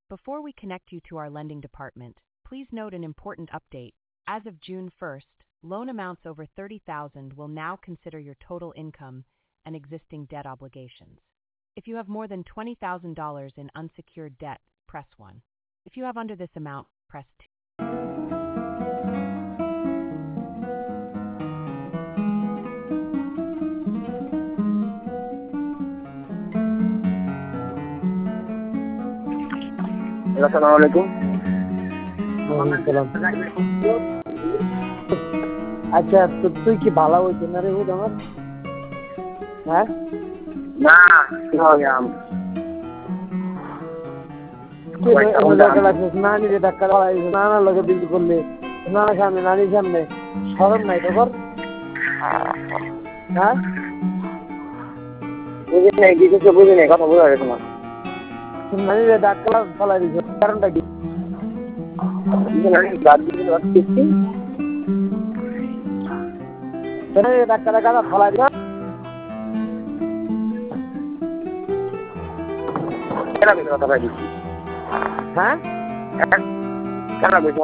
Before we connect you to our lending department, please note an important update. As of June 1st, loan amounts over $30,000 will now consider your total income and existing debt obligations. If you have more than $20,000 in unsecured debt, press 1. If you have under this amount, press 2. আসসালামু আলাইকুম। আচ্ছা, তুই কি ভালো হইছে না রে হুদ আমার? হ্যাঁ না নানি রে ডাক্তার নানার লগে বিল করলে নানার সামনে নানির সামনে শরম নাই তো কর? হ্যাঁ বুঝি নাই, কিছু বুঝি নাই, কথা বোঝা গেছে না। নানি রে ডাক্তার ফলাই দিছ, কারণটা কি? ডাক্তারের কাছে ফলাই দিল কথা পাই দিচ্ছি। হ্যাঁ কেন